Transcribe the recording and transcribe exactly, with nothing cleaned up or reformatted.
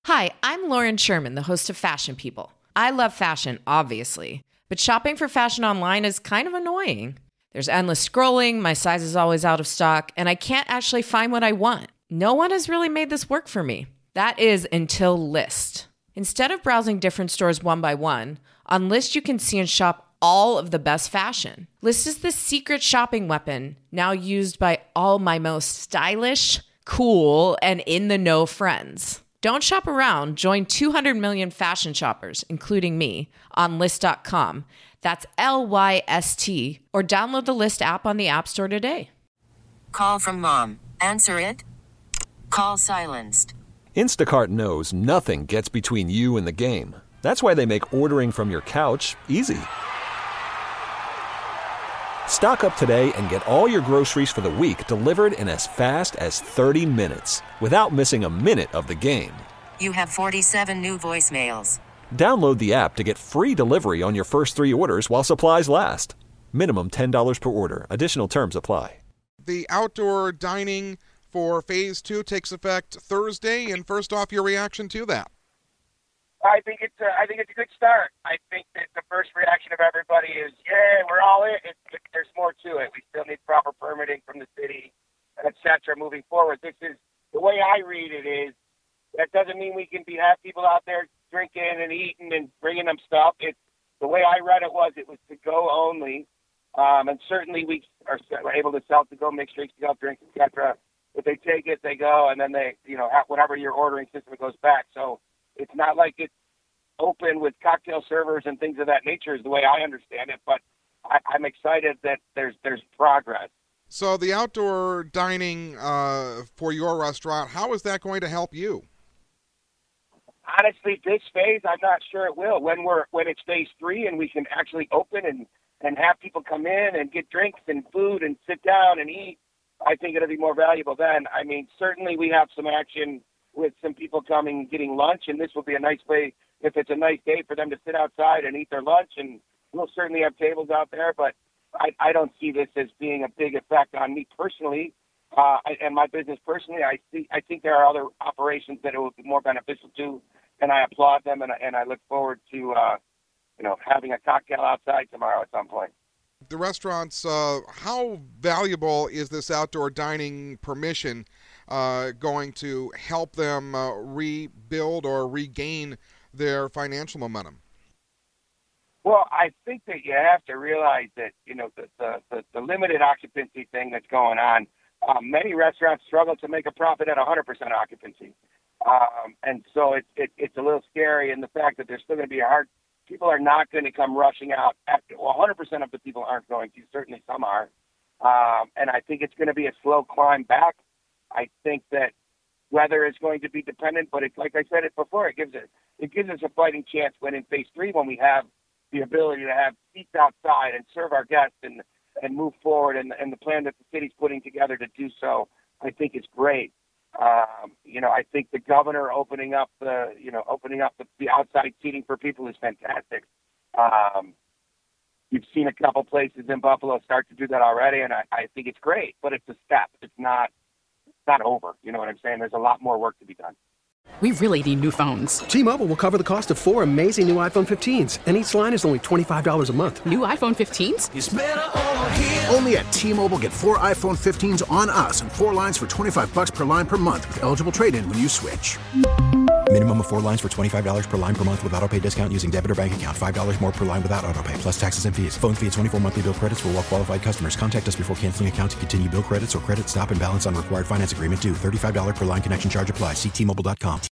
Hi, I'm Lauren Sherman, the host of Fashion People. I love fashion, obviously, but shopping for fashion online is kind of annoying. There's endless scrolling, my size is always out of stock, and I can't actually find what I want. No one has really made this work for me. That is until Lyst. Instead of browsing different stores one by one, on Lyst you can see and shop all of the best fashion. Lyst is the secret shopping weapon, now used by all my most stylish, cool, and in-the-know friends. Don't shop around. Join two hundred million fashion shoppers, including me, on Lyst dot com. That's L Y S T. Or download the Lyst app on the App Store today. Call from mom. Answer it. Call silenced. Instacart knows nothing gets between you and the game. That's why they make ordering from your couch easy. Stock up today and get all your groceries for the week delivered in as fast as thirty minutes without missing a minute of the game. You have forty-seven new voicemails. Download the app to get free delivery on your first three orders while supplies last. Minimum ten dollars per order. Additional terms apply. The outdoor dining for Phase two takes effect Thursday, and first off, your reaction to that? I think it's a, I think it's a good start. I think that the first reaction of everybody is, yeah, we're all in. It, it, there's more to it. We still need proper permitting from the city, et cetera, moving forward. This is, the way I read it is, that doesn't mean we can be have people out there drinking and eating and bringing them stuff. It's, the way I read it was, it was to go only. Um, and certainly we are able to sell to go mixed drinks, to go drinks, et cetera. If they take it, they go, and then they, you know, have whatever your ordering system, it goes back. So it's not like it's open with cocktail servers and things of that nature is the way I understand it, but I, I'm excited that there's there's progress. So the outdoor dining uh, for your restaurant, how is that going to help you? Honestly, this phase, I'm not sure it will. When we're when it's phase three and we can actually open and, and have people come in and get drinks and food and sit down and eat, I think it'll be more valuable then. I mean, certainly we have some action with some people coming and getting lunch, and this will be a nice way, if it's a nice day, for them to sit outside and eat their lunch, and we'll certainly have tables out there, but I, I don't see this as being a big effect on me personally uh, and my business personally. I see, I think there are other operations that it will be more beneficial to, and I applaud them, and, and I look forward to uh, you know, having a cocktail outside tomorrow at some point. The restaurants, uh, how valuable is this outdoor dining permission uh, going to help them uh, rebuild or regain their financial momentum? Well, I think that you have to realize that, you know, the, the, the, the limited occupancy thing that's going on, um, many restaurants struggle to make a profit at one hundred percent occupancy. Um, and so it, it, it's a little scary in the fact that there's still going to be a hard, people are not going to come rushing out. After, well, one hundred percent of the people aren't going to, certainly some are. Um, and I think it's going to be a slow climb back. I think that weather is going to be dependent, but it's like I said it before, it gives it, it gives us a fighting chance when in phase three, when we have the ability to have seats outside and serve our guests and, and move forward, and, and the plan that the city's putting together to do so, I think is great. Um, you know, I think the governor opening up the, you know, opening up the, the outside seating for people is fantastic. Um, you've seen a couple places in Buffalo start to do that already, and I, I think it's great, but it's a step. It's not, it's not over. You know what I'm saying? There's a lot more work to be done. We really need new phones. T-Mobile will cover the cost of four amazing new iPhone fifteens, and each line is only twenty-five dollars a month. New iPhone fifteens? It's better over here. Only at T-Mobile, get four iPhone fifteens on us and four lines for twenty-five bucks per line per month with eligible trade-in when you switch. Minimum of four lines for twenty-five dollars per line per month with autopay discount using debit or bank account. five dollars more per line without autopay, plus taxes and fees. Phone fee at twenty-four monthly bill credits for well-qualified customers. Contact us before canceling account to continue bill credits or credit stop and balance on required finance agreement due. thirty-five dollars per line connection charge applies. See T Mobile dot com.